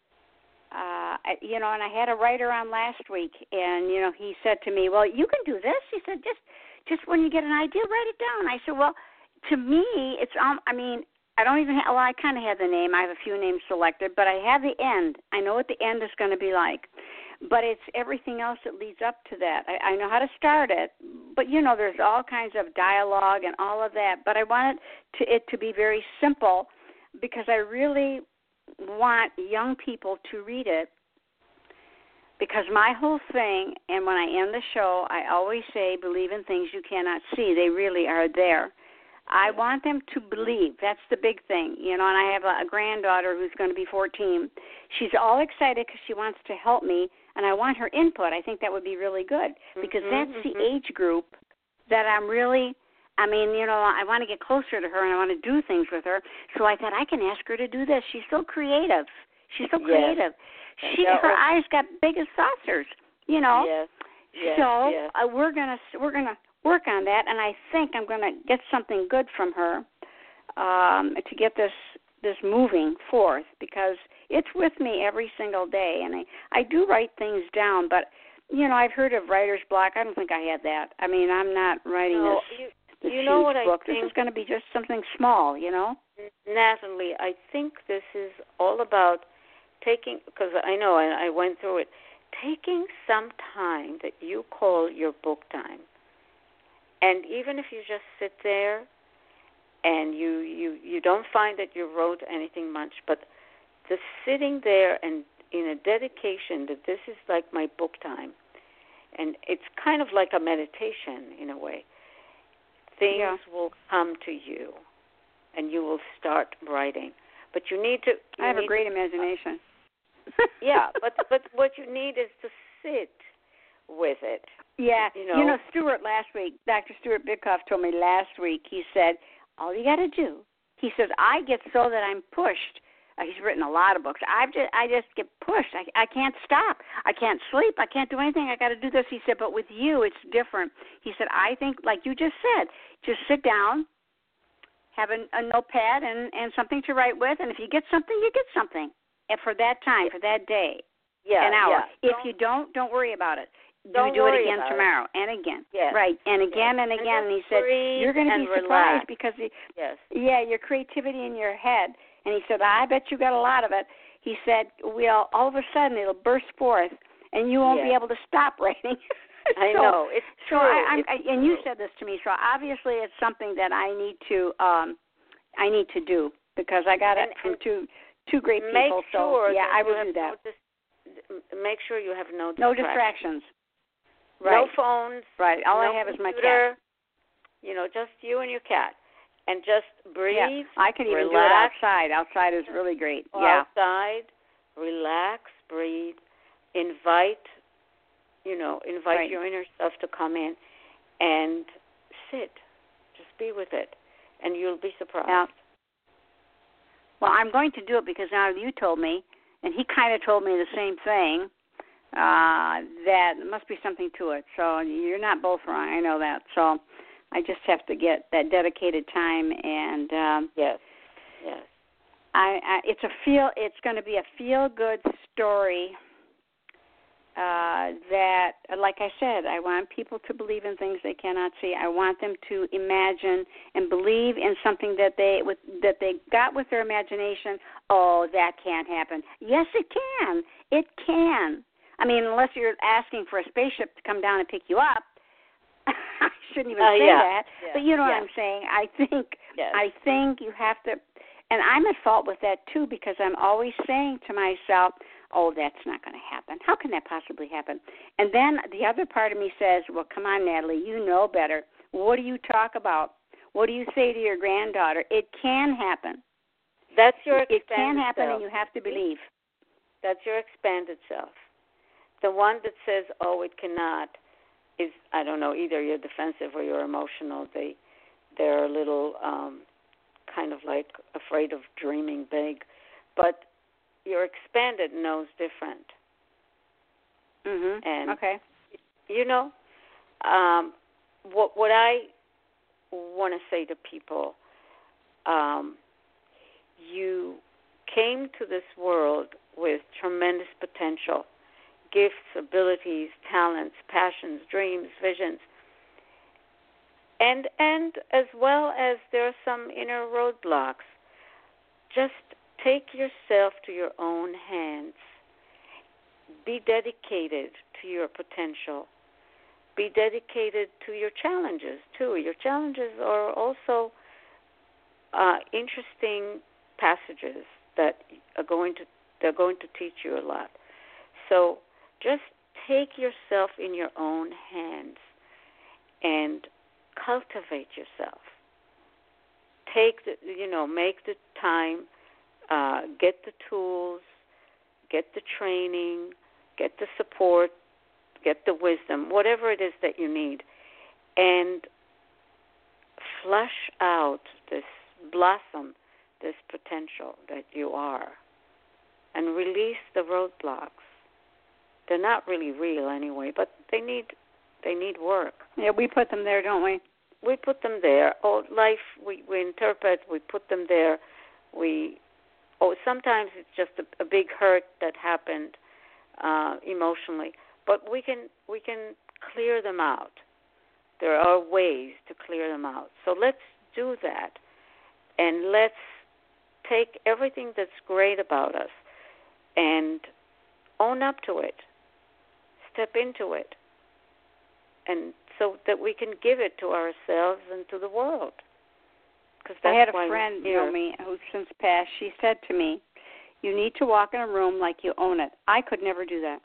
Uh, you know, and I had a writer on last week, and, you know, he said to me, well, you can do this. He said, just just when you get an idea, write it down. I said, well, to me, it's, um, I mean, I don't even have, well, I kind of have the name. I have a few names selected, but I have the end. I know what the end is going to be like, but it's everything else that leads up to that. I, I know how to start it, but, you know, there's all kinds of dialogue and all of that, but I wanted to, it to be very simple because I really want young people to read it, because my whole thing, and when I end the show, I always say, believe in things you cannot see. They really are there. I want them to believe. That's the big thing, you know, and I have a, a granddaughter who's going to be fourteen. She's all excited because she wants to help me, and I want her input. I think that would be really good, because mm-hmm, that's mm-hmm. the age group that I'm really I mean, you know, I want to get closer to her, and I want to do things with her. So I thought, I can ask her to do this. She's so creative. She's so creative. Yes. She, yeah, her well, eyes got big as saucers, you know. Yes. Yes. So yes. Uh, we're gonna we're gonna work on that, and I think I'm gonna get something good from her um, to get this this moving forth, because it's with me every single day, and I I do write things down, but you know, I've heard of writer's block. I don't think I had that. I mean, I'm not writing no, this. You, This you know huge what book. I think? This is going to be just something small, you know? Natalie, I think this is all about taking, because I know I, I went through it, taking some time that you call your book time. And even if you just sit there and you, you, you don't find that you wrote anything much, but the sitting there and in a dedication that this is like my book time, and it's kind of like a meditation in a way. Things yeah. will come to you, and you will start writing. But you need to. You I have need a great to, imagination. yeah, but but what you need is to sit with it. Yeah, you know. you know, Stuart last week, Doctor Stuart Bickoff told me last week. He said, all you got to do. He says, I get so that I'm pushed. Uh, he's written a lot of books. I just I just get pushed. I I can't stop. I can't sleep. I can't do anything. I got to do this. He said, but with you, it's different. He said, I think, like you just said, just sit down, have a, a notepad and, and something to write with, and if you get something, you get something. And for that time, for that day, yeah, an hour. Yeah. If you don't, don't worry about it. Don't do, do worry it again about tomorrow it. and again. Yes. Right, and again yes. and again. And, and he said, you're going to be surprised relax. because, the, yes. yeah, your creativity in your head. And he said, I bet you got a lot of it. He said, well, all of a sudden it'll burst forth, and you won't yes. be able to stop writing. I so, know. It's so true. I, I'm, it's I, and you said this to me, so obviously it's something that I need to um, I need to do, because I got and, it from and, two two great people. Make sure so yeah, that I will you have do that. No dis- make sure you have no No distractions. distractions. Right. No phones. Right. All no I have is my computer, cat. You know, just you and your cat, and just breathe. Yeah. I can even relax, do it outside. Outside is really great. Yeah. Outside, relax, breathe, invite. You know, invite right. your inner self to come in, and sit. Just be with it, and you'll be surprised. Yeah. Well, I'm going to do it because now you told me, and he kind of told me the same thing. Uh, that there must be something to it. So you're not both wrong. I know that. So I just have to get that dedicated time, and um, yes, yes. I, I it's a feel. It's going to be a feel-good story. Uh, that, like I said, I want people to believe in things they cannot see. I want them to imagine and believe in something that they with, that they got with their imagination. Oh, that can't happen. Yes, it can. It can. I mean, unless you're asking for a spaceship to come down and pick you up, I shouldn't even uh, say yeah. that. Yeah. But you know yeah. what I'm saying. I think yes. I think you have to, and I'm at fault with that too because I'm always saying to myself, "Oh, that's not going to happen. How can that possibly happen?" And then the other part of me says, "Well, come on, Natalie, you know better. What do you talk about? What do you say to your granddaughter? It can happen. That's your it can happen, self. and you have to believe." That's your expanded self. The one that says, "Oh, it cannot," is, I don't know, either you're defensive or you're emotional. They, they're a little um, kind of like afraid of dreaming big. But your expanded knows different. Mm-hmm. And, okay. you know, um, what, what I want to say to people, um, you came to this world with tremendous potential. Gifts, abilities, talents, passions, dreams, visions. And and as well as there are some inner roadblocks. Just take yourself to your own hands. Be dedicated to your potential. Be dedicated to your challenges, too. Your challenges are also uh, interesting passages that are going to they're going to teach you a lot. So just take yourself in your own hands and cultivate yourself. Take the, you know, make the time, uh, get the tools, get the training, get the support, get the wisdom, whatever it is that you need, and flush out this blossom, this potential that you are, and release the roadblocks. They're not really real anyway, but they need they need work. Yeah, we put them there, don't we? We put them there. Oh, life, we, we interpret, we put them there. We, oh, sometimes it's just a, a big hurt that happened uh, emotionally, but we can we can clear them out. There are ways to clear them out. So let's do that, and let's take everything that's great about us and own up to it. Step into it, and so that we can give it to ourselves and to the world. Because I had a friend, Naomi, who's since passed. She said to me, "You need to walk in a room like you own it." I could never do that.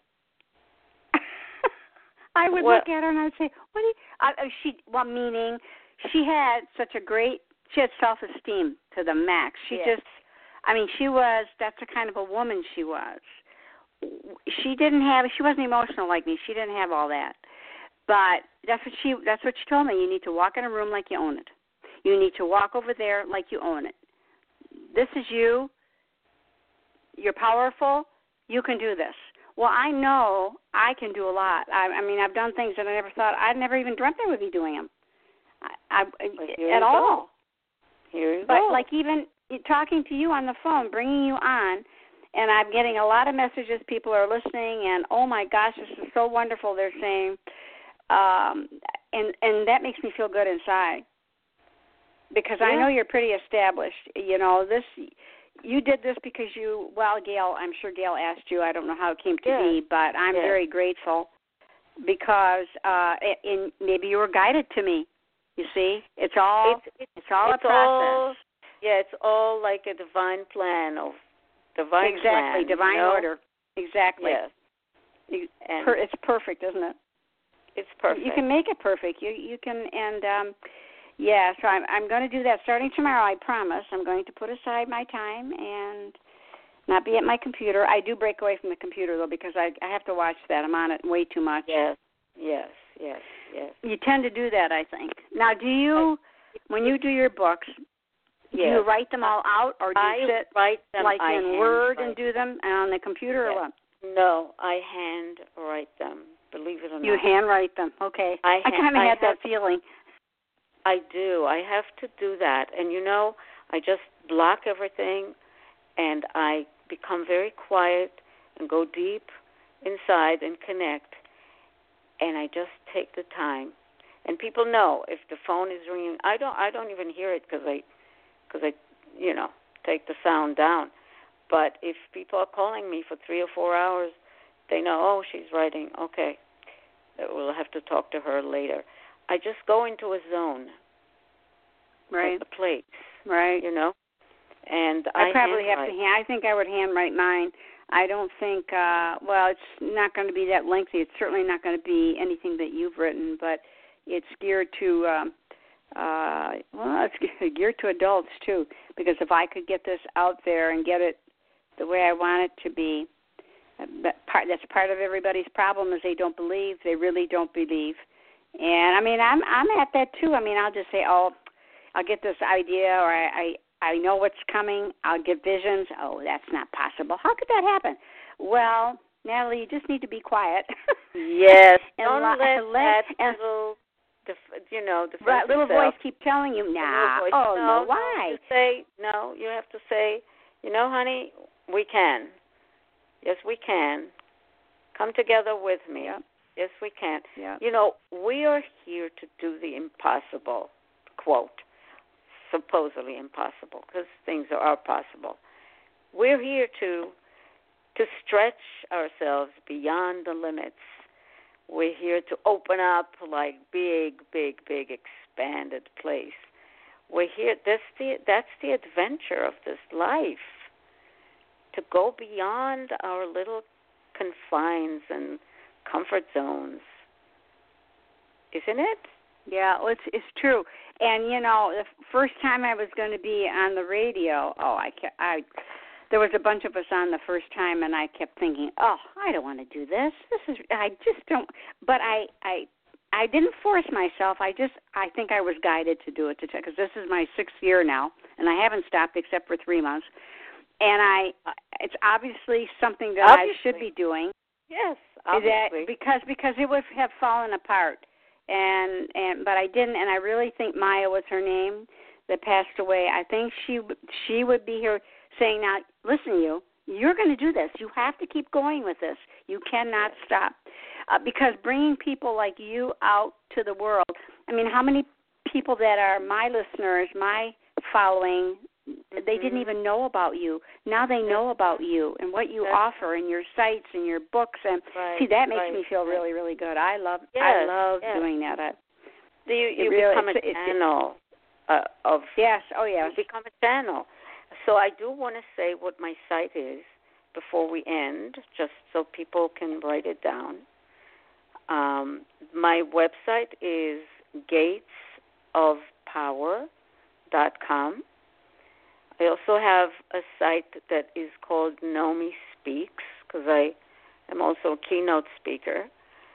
I would well, look at her and I would say, "What do you?" I, she, well, meaning she had such a great, she had self-esteem to the max. She yes. just, I mean, she was. That's the kind of a woman she was. She didn't have. She wasn't emotional like me. She didn't have all that. But that's what she. That's what she told me. You need to walk in a room like you own it. You need to walk over there like you own it. This is you. You're powerful. You can do this. Well, I know I can do a lot. I, I mean, I've done things that I never thought. I never even dreamt I would be doing them. I, I, at all. Here you but go. like even talking to you on the phone, bringing you on. And I'm getting a lot of messages. People are listening, and oh my gosh, this is so wonderful. They're saying, um, and and that makes me feel good inside because yeah. I know you're pretty established. You know this. You did this because you. Well, Gail, I'm sure Gail asked you. I don't know how it came to yeah. be, but I'm yeah. very grateful because uh, in maybe you were guided to me. You see, it's all it's, it's, it's all it's a process. All, yeah, it's all like a divine plan of divine exactly, plan, divine you know? order. Exactly. Yes. And it's perfect, isn't it? It's perfect. You can make it perfect. You you can and um yeah, so I'm I'm going to do that starting tomorrow, I promise. I'm going to put aside my time and not be at my computer. I do break away from the computer though because I I have to watch that. I'm on it way too much. Yes. Yes, yes, yes. You tend to do that, I think. Now, do you I, when you do your books, do yes. you write them all out or do you I sit write them like I in Word write. and do them on the computer yes. or what? No, I hand write them. Believe it or you not. You handwrite them. Okay. I, I kind of had that feeling. I do. I have to do that. And, you know, I just block everything, and I become very quiet and go deep inside and connect, and I just take the time. And people know if the phone is ringing. I don't I don't even hear it because I, cause I, you know, take the sound down. But if people are calling me for three or four hours, they know, oh, she's writing. Okay, we'll have to talk to her later. I just go into a zone, right? A place, right? You know, and I, I probably have handwrite. to. Hand, I think I would handwrite mine. I don't think. Uh, well, it's not going to be that lengthy. It's certainly not going to be anything that you've written, but it's geared to. Um, uh, well, it's geared to adults too, because if I could get this out there and get it the way I want it to be. But part, that's part of everybody's problem is they don't believe. They really don't believe. And I mean, I'm I'm at that too. I mean, I'll just say, oh, I'll get this idea, or I I, I know what's coming. I'll get visions. Oh, that's not possible. How could that happen? Well, Natalie, you just need to be quiet. Yes. and don't let, let let that and, little, def- you know, defend right, little yourself. voice keep telling you, nah. Voice, Oh no, no, why? No, you say no. You have to say, you know, honey, we can. Yes, we can. Come together with me. Yep. Yes, we can. Yep. You know, we are here to do the impossible, quote, supposedly impossible, because things are possible. We're here to to stretch ourselves beyond the limits. We're here to open up like big, big, big expanded place. We're here. That's the that's the adventure of this life. To go beyond our little confines and comfort zones, isn't it? Yeah, well, it's it's true. And you know, the first time I was going to be on the radio, oh, I kept, I there was a bunch of us on the first time, and I kept thinking, oh, I don't want to do this. This is I just don't. But I I I didn't force myself. I just I think I was guided to do it to because this is my sixth year now, and I haven't stopped except for three months. And I, it's obviously something that obviously. I should be doing. Yes, obviously. That, because because it would have fallen apart, and and but I didn't, and I really think Maya was her name that passed away. I think she she would be here saying, now listen, you you're going to do this. You have to keep going with this. You cannot stop, uh, because bringing people like you out to the world. I mean, how many people that are my listeners, my following? They didn't even know about you. Now they know about you and what you That's offer and your sites and your books. And right, see, that makes right, me feel right. really, really good. I love, yes, I love yes. doing that. I, you you really, become a channel uh, of. Yes. Oh, yes. You become a channel. So I do want to say what my site is before we end, just so people can write it down. Um, my website is gates of power dot com. I also have a site that is called Nomi Speaks, because I am also a keynote speaker.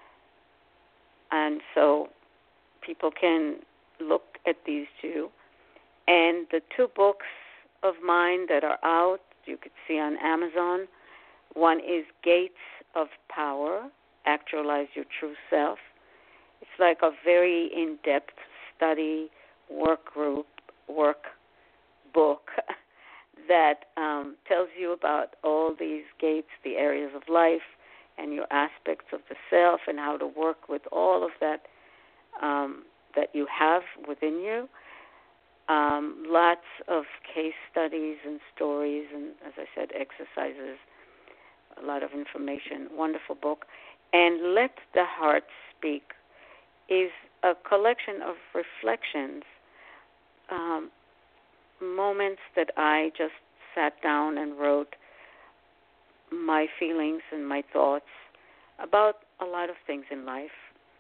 And so people can look at these two. And the two books of mine that are out, you could see on Amazon. One is Gates of Power, Actualize Your True Self. It's like a very in-depth study, work group, work book that um, tells you about all these gates, the areas of life, and your aspects of the self, and how to work with all of that um, that you have within you. Um, lots of case studies and stories, and as I said, exercises, a lot of information. Wonderful book. And Let the Heart Speak is a collection of reflections, um, moments that I just sat down and wrote my feelings and my thoughts about a lot of things in life.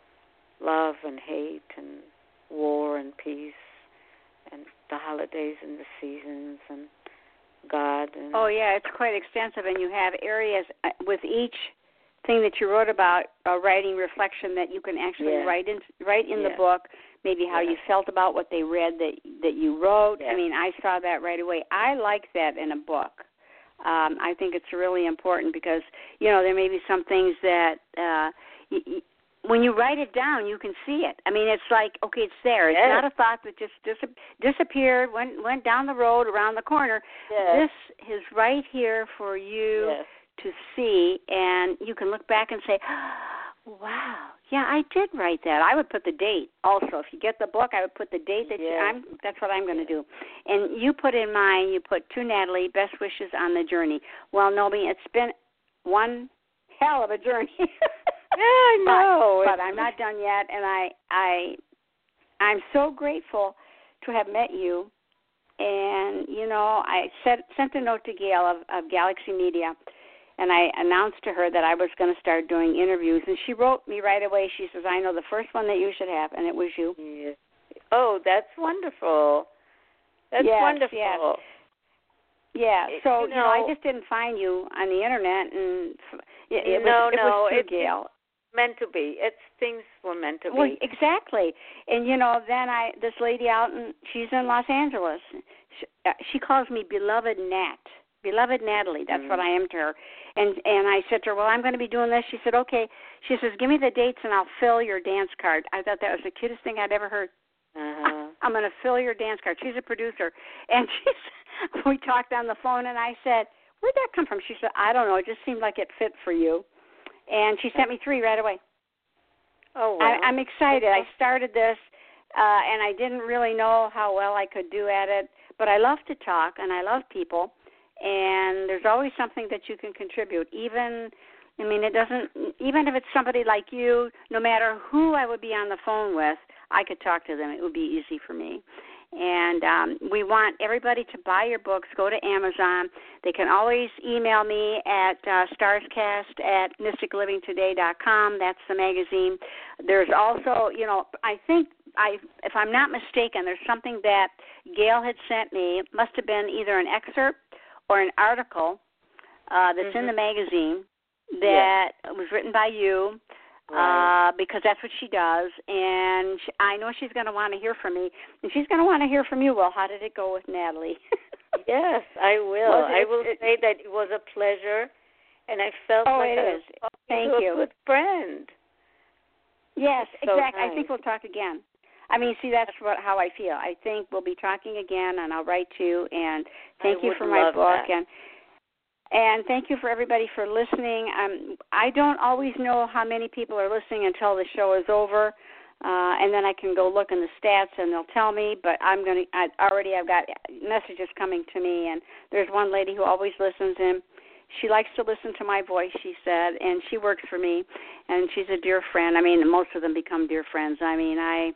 Love and hate and war and peace and the holidays and the seasons and God. And oh, yeah, it's quite extensive, and you have areas uh, with each thing that you wrote about, uh, writing reflection that you can actually yeah. write in, write in yeah. the book, maybe how yeah. you felt about what they read that that you wrote. Yeah. I mean, I saw that right away. I like that in a book. Um, I think it's really important because, you know, there may be some things that uh, y- y- when you write it down, you can see it. I mean, it's like, okay, it's there. It's yes. not a thought that just dis- disappeared, went went down the road, around the corner. Yes. This is right here for you yes. to see, and you can look back and say, wow, yeah, I did write that. I would put the date also. If you get the book, I would put the date that yes. you, I'm, that's what I'm going to yes. do. And you put in mine, you put to Natalie, best wishes on the journey. Well, Nomi, it's been one hell of a journey. Yeah, I know. But, but I'm not done yet, and I, I, I'm so grateful to have met you. And, you know, I sent, sent a note to Gail of, of Galaxy Media, and I announced to her that I was going to start doing interviews. And she wrote me right away. She says, I know the first one that you should have, and it was you. Yes. Oh, that's wonderful. That's yes, wonderful. Yes. Yeah, so, you know, you know, I just didn't find you on the Internet, and it, it no, was, it no, was through it's Gail. meant to be. It's things were meant to Well, be. exactly. And, you know, then I, this lady out in, she's in Los Angeles. She, uh, she calls me Beloved Nat. Beloved Natalie, that's mm. what I am to her. And and I said to her, well, I'm going to be doing this. She said, okay. She says, give me the dates and I'll fill your dance card. I thought that was the cutest thing I'd ever heard. Uh-huh. I'm going to fill your dance card. She's a producer. And she's, we talked on the phone, and I said, where'd that come from? She said, I don't know. It just seemed like it fit for you. And she sent me three right away. Oh, well. I, I'm excited. I started this, uh, and I didn't really know how well I could do at it, but I love to talk, and I love people, and there's always something that you can contribute. Even, I mean, it doesn't, even if it's somebody like you, no matter who I would be on the phone with, I could talk to them. It would be easy for me. And um, we want everybody to buy your books. Go to Amazon. They can always email me at uh, starscast at mystic living today dot com. That's the magazine. There's also, you know, I think, I, if I'm not mistaken, there's something that Gail had sent me. It must have been either an excerpt or an article uh, that's mm-hmm. in the magazine that yes. was written by you. Right. Uh, because that's what she does, and she, I know she's going to want to hear from me, and she's going to want to hear from you. Well, how did it go with Natalie? Yes, I will. Well, it, I will it, say that it was a pleasure, and I felt oh, like it I is. was talking Thank to you. a good friend. Yes, so exactly. nice. I think we'll talk again. I mean, see, that's what how I feel. I think we'll be talking again, and I'll write to you, and thank I you would for my love book, that. and And thank you for everybody for listening. Um, I don't always know how many people are listening until the show is over, uh, and then I can go look in the stats and they'll tell me. But I'm going to. I already I've got messages coming to me, and there's one lady who always listens, and she likes to listen to my voice. She said, and she works for me, and she's a dear friend. I mean, most of them become dear friends. I mean, I.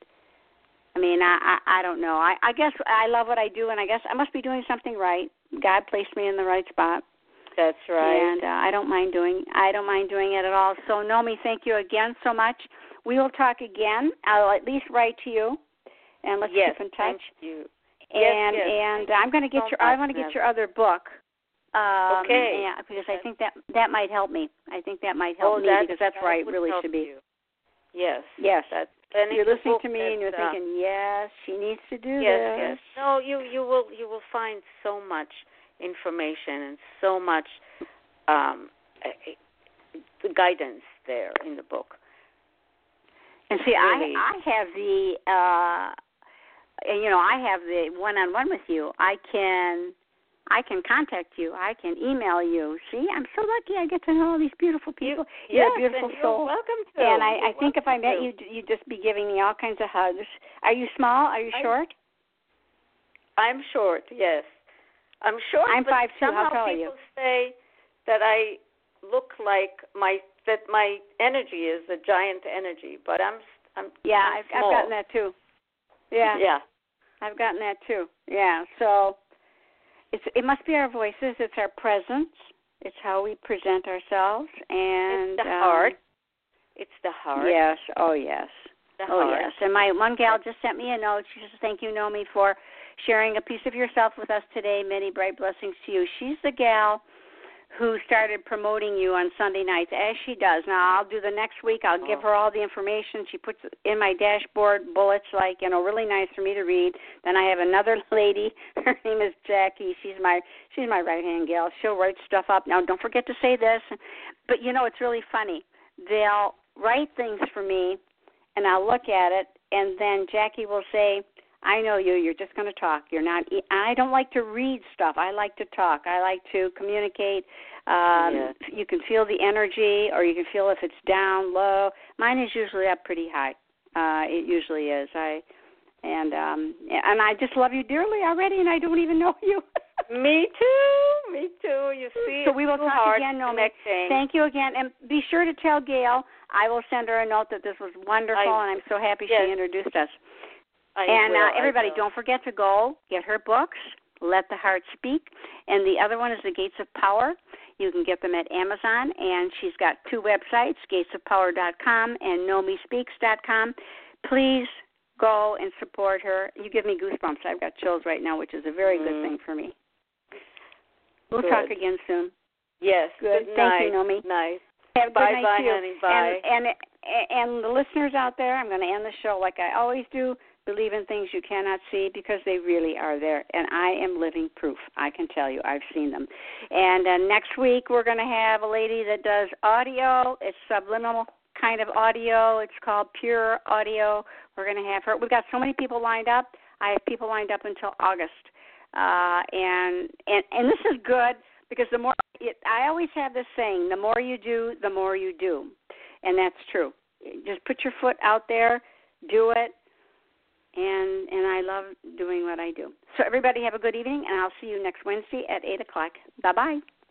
I mean, I, I I don't know. I, I guess I love what I do, and I guess I must be doing something right. God placed me in the right spot. That's right. And uh, I don't mind doing I don't mind doing it at all. So, Nomi, thank you again so much. We will talk again. I'll at least write to you, and let's yes, keep in touch. Thank you. And yes, yes. and I'm going to get so your I want to get your other book. Um, okay. Yeah, because I think that that might help me. I think that might help oh, me that, because that's that where I would really help should be. You. Yes. Yes. That's, you're listening to me that, and you're uh, thinking, yes, she needs to do yes, this. Yes. No, you you will you will find so much information and so much um, the guidance there in the book. And see, really, I I have the uh, you know I have the one-on-one with you. I can I can contact you. I can email you. See, I'm so lucky. I get to know all these beautiful people. You, You're yes, a beautiful and soul. You're welcome to. And I, you're I think if I met to. you, you'd just be giving me all kinds of hugs. Are you small? Are you I, short? I'm short. Yes, I'm short. I'm but five two. somehow How tall are you? people say that I look like my that my energy is a giant energy, but I'm I'm yeah. I'm I've, small. I've gotten that too. Yeah. Yeah. I've gotten that too. Yeah. So it's it must be our voices. It's our presence. It's how we present ourselves, and it's the um, heart. It's the heart. Yes. Oh, yes. The oh, heart. yes. And my one gal just sent me a note. She says, "Thank you, Nomi, for sharing a piece of yourself with us today. Many bright blessings to you." She's the gal who started promoting you on Sunday nights, as she does. Now, I'll do the next week. I'll give her all the information. She puts in my dashboard bullets, like, you know, really nice for me to read. Then I have another lady. Her name is Jackie. She's my she's my right-hand gal. She'll write stuff up. Now, don't forget to say this. But, you know, it's really funny. They'll write things for me, and I'll look at it, and then Jackie will say, "I know you. You're just going to talk. You're not." E-. I don't like to read stuff. I like to talk. I like to communicate. Um, yes. You can feel the energy, or you can feel if it's down, low. Mine is usually up pretty high. Uh, it usually is. I and um, and I just love you dearly already, and I don't even know you. Me too. Me too. You see, so we will talk talk again, Nomi. Thank you again, and be sure to tell Gail. I will send her a note that this was wonderful, I, and I'm so happy yes. she introduced us. I and will, uh, everybody, will. don't forget to go get her books, Let the Heart Speak. And the other one is The Gates of Power. You can get them at Amazon. And she's got two websites, gates of power dot com and nomi speaks dot com. Please go and support her. You give me goosebumps. I've got chills right now, which is a very mm. good thing for me. We'll good. talk again soon. Yes. Good. good Thank night. you, Nomi. Nice. Have a bye, good night bye, to you. honey. Bye. And, and and the listeners out there, I'm going to end the show like I always do. Believe in things you cannot see, because they really are there. And I am living proof. I can tell you. I've seen them. And uh, next week we're going to have a lady that does audio. It's subliminal kind of audio. It's called Pure Audio. We're going to have her. We've got so many people lined up. I have people lined up until August. Uh, and, and, and this is good, because the more it, I always have this saying, the more you do, the more you do. And that's true. Just put your foot out there, do it, and and I love doing what I do. So everybody have a good evening, and I'll see you next Wednesday at eight o'clock. Bye-bye.